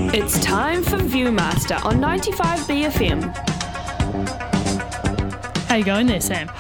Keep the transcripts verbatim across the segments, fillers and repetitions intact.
It's time for Viewmaster on ninety-five B F M. How you going there, Sam?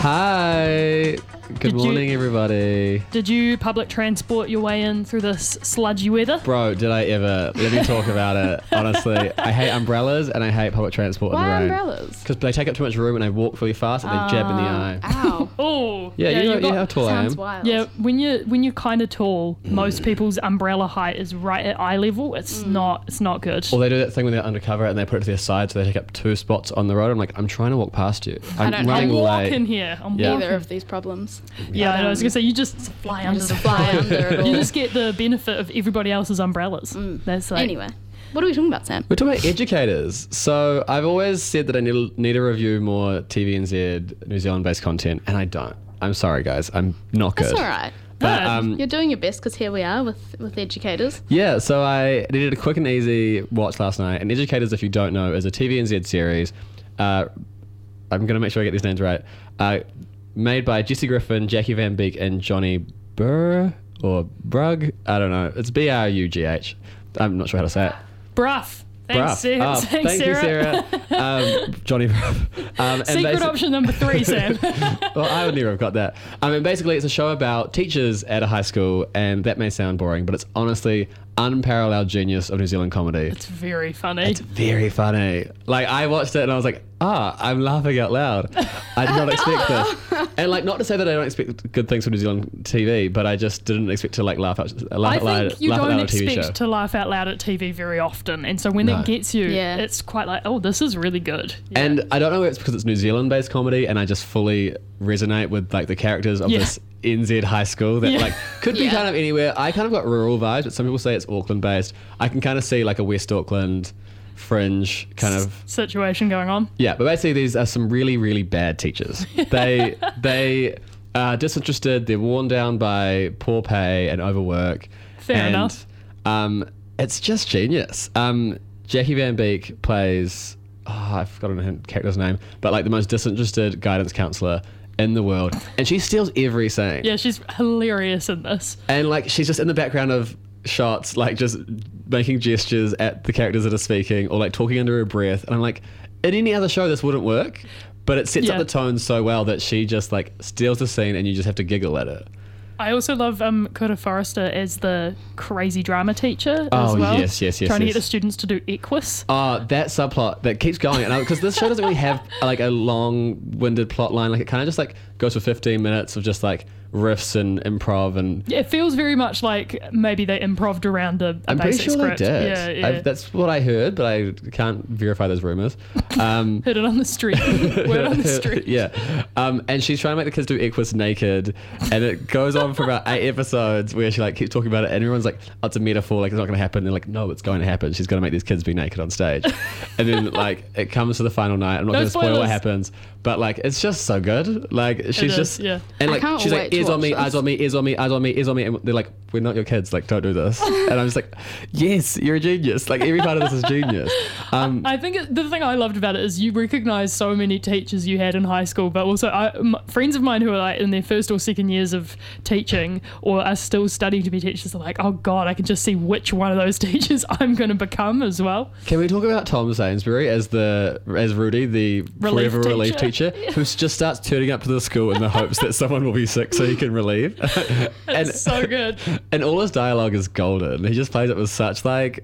Hi. Good Did morning, you- everybody. Did you public transport your way in through this sludgy weather? Bro, did I ever? Let me talk about it. Honestly, I hate umbrellas and I hate public transport in Why the rain. umbrellas? Because they take up too much room and I walk really fast and they jab in the eye. Ow. Oh, Yeah, you know, you've you know got- how tall I Sounds am. wild. Yeah, when you when you're kind of tall, most people's umbrella height is right at eye level. It's not it's not good. Or they do that thing when they're undercover and they put it to their side so they take up two spots on the road. I'm like, I'm trying to walk past you. I'm don't running I'm late. walking here. I'm Yeah. walking. Either of these problems. Yeah, I, know, I was um, gonna say you just fly under just the fly under it all. You just get the benefit of everybody else's umbrellas. That's like Anyway, what are we talking about, Sam? We're talking about educators. So I've always said that I need, need to review more T V N Z New Zealand-based content, and I don't. I'm sorry, guys. I'm not good. That's all right. But, No, um, You're doing your best because here we are with, with educators. yeah, so I did a quick and easy watch last night. And Educators, if you don't know, is a T V N Z series. Uh, I'm going to make sure I get these names right. Uh, made by Jesse Griffin, Jackie Van Beek, and Johnny Burr or Brugg. I don't know. It's B R U G H. I'm not sure how to say it. bruff. Thanks, Bruff. Sarah. Oh, Thanks, thank you, Sarah. Sarah. um, Johnny Bruff. Um, and Secret basi- option number three, Sam. Well, I would never have got that. I mean, basically, it's a show about teachers at a high school, and that may sound boring, but it's honestly unparalleled genius of New Zealand comedy. It's very funny. It's very funny. Like, I watched it and I was like, ah, I'm laughing out loud. I did not expect this. And, like, not to say that I don't expect good things from New Zealand T V, but I just didn't expect to, like, laugh out, laugh I out loud, think you laugh out don't loud at a T V show. expect to laugh out loud at T V very often, and so when No. it gets you, Yeah. it's quite like, oh, this is really good. Yeah. And I don't know if it's because it's New Zealand-based comedy and I just fully resonate with, like, the characters of Yeah. this N Z high school that, Yeah. like, could be Yeah. kind of anywhere. I kind of got rural vibes, but some people say it's Auckland-based. I can kind of see, like, a West Auckland fringe kind of... situation going on. Yeah, but basically these are some really, really bad teachers. They they are disinterested, they're worn down by poor pay and overwork. Fair and, enough. Um, it's just genius. Um, Jackie Van Beek plays, oh, I've forgotten her character's name, but like the most disinterested guidance counsellor in the world. And she steals every scene. Yeah, she's hilarious in this. And like she's just in the background of shots, like just making gestures at the characters that are speaking or like talking under her breath. And I'm like, in any other show this wouldn't work, but it sets Yeah. up the tone so well that she just like steals the scene and you just have to giggle at it. I also love um, Kura Forrester as the crazy drama teacher as Oh, well. yes, yes, yes, Trying to yes. get the students to do Equus. Uh, that subplot that keeps going, and because this show doesn't really have like a long-winded plot line, like it kind of just like goes for fifteen minutes of just like riffs and improv and Yeah, it feels very much like maybe they improved around a, a I'm pretty basic sure script. they did. Yeah, yeah. I've, that's what I heard, but I can't verify those rumors. Um, Heard it on the street. Word on the street. yeah. Um, and she's trying to make the kids do Equus naked, and it goes on for about eight episodes where she like keeps talking about it, and everyone's like, oh, it's a metaphor, like it's not going to happen. And they're like, no, it's going to happen. She's going to make these kids be naked on stage. And then like it comes to the final night. I'm not No going to spoil what spoilers. happens, but like it's just so good. Like she's is, just yeah. and I like can't she's like wait to ears on watch me, this. eyes on me, ears on me, eyes on me, ears on me, and they're like, we're not your kids. Like don't do this. And I'm just like, yes, you're a genius. Like every part of this is genius. Um, I think it, the thing I loved about it is you recognise so many teachers you had in high school, but also I, m- friends of mine who are like in their first or second years of teaching or are still studying to be teachers are like, oh God, I can just see which one of those teachers I'm going to become as well. Can we talk about Tom Sainsbury as the as Rudy, the Relief forever relief teacher? teacher, who just starts turning up to the school in the hopes that someone will be sick so he can relieve? and It's so good. and all his dialogue is golden. He just plays it with such like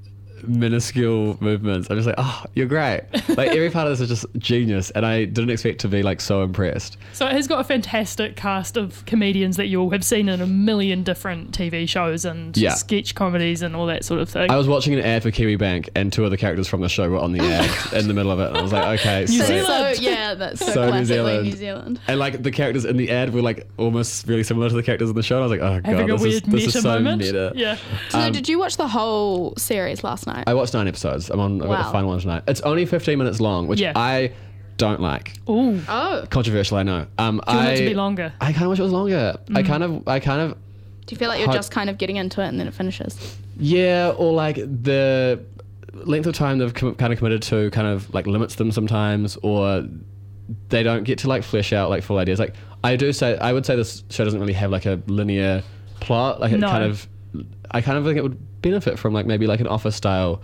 minuscule movements. I'm just like, oh, you're great. Like every part of this is just genius, and I didn't expect to be like so impressed. So it has got a fantastic cast of comedians that you'll have seen in a million different T V shows and Yeah. sketch comedies and all that sort of thing. I was watching an ad for Kiwi Bank, and two of the characters from the show were on the ad in the middle of it, and I was like, okay, New so, Zealand. So, yeah, that's so, So New classically Zealand. New Zealand. And like the characters in the ad were like almost really similar to the characters in the show. And I was like, oh Having god, a this, weird is, this meta is so moment. meta. Yeah. So Um, did you watch the whole series last night? I watched nine episodes. I'm on. I got the Wow. final one tonight. It's only fifteen minutes long, which Yeah. I don't like. Ooh. oh. Controversial, I know. Um, Do you want I, it to be longer? I kind of wish it was longer. I kind of, I kind of, Do you feel like you're Hard- just kind of getting into it and then it finishes? yeah, or like the length of time they've com- kind of committed to kind of like limits them sometimes, or they don't get to like flesh out like full ideas. Like I do say, I would say this show doesn't really have like a linear plot. Like it No. kind of, I kind of think it would benefit from like maybe like an Office style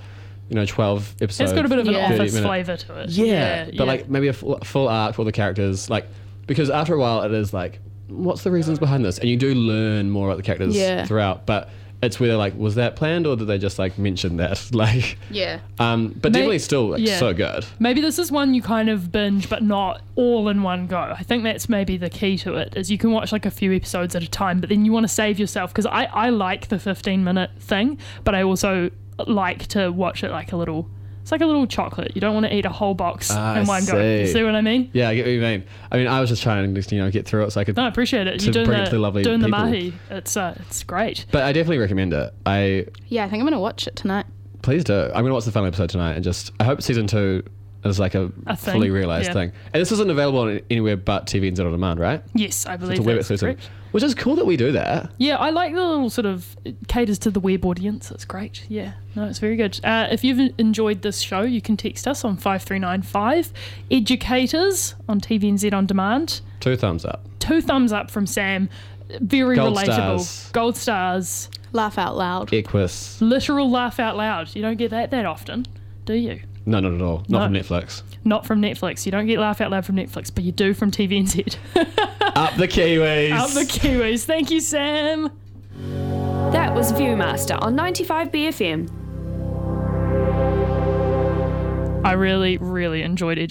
you know, twelve episodes. It's got a bit of an Yeah. office minute- flavour to it. Yeah, yeah. but like maybe a full, full arc for all the characters, like because after a while it is like, what's the reasons behind this? And you do learn more about the characters Yeah. throughout, but it's whether like was that planned or did they just like mention that? Like, Yeah. um, but May- definitely still like yeah. so good. Maybe this is one you kind of binge, but not all in one go. I think that's maybe the key to it, is you can watch like a few episodes at a time, but then you want to save yourself, because I, I like the fifteen minute thing, but I also like to watch it like a little, it's like a little chocolate. You don't want to eat a whole box Ah, in I one go. You see. see what I mean? Yeah, I get what you mean. I mean, I was just trying to just, you know get through it so I could. No, I appreciate it. To You're doing bring it the, to the lovely doing the people. mahi. It's uh, it's great. But I definitely recommend it. I Yeah, I think I'm gonna watch it tonight. please do. I'm gonna watch the final episode tonight and just. I hope season two is like a, A thing, fully realized yeah. thing. And this isn't available on anywhere but T V N Z on demand, right? Yes, I believe It's a web that's exclusive, correct. which is cool that we do that. Yeah, I like the little sort of, it caters to the web audience. It's great. Yeah, no, it's very good. Uh, if you've enjoyed this show, you can text us on five three nine five. Educators on T V N Z On Demand. Two thumbs up. Two thumbs up from Sam. Very Gold relatable. stars. Gold stars. Laugh out loud. Equus. Literal laugh out loud. You don't get that that often, do you? No, not at all. Not from No. Netflix. Not from Netflix. You don't get laugh out loud from Netflix, but you do from T V N Z. Up the Kiwis. Up the Kiwis. Thank you, Sam. That was Viewmaster on ninety-five B F M. I really, really enjoyed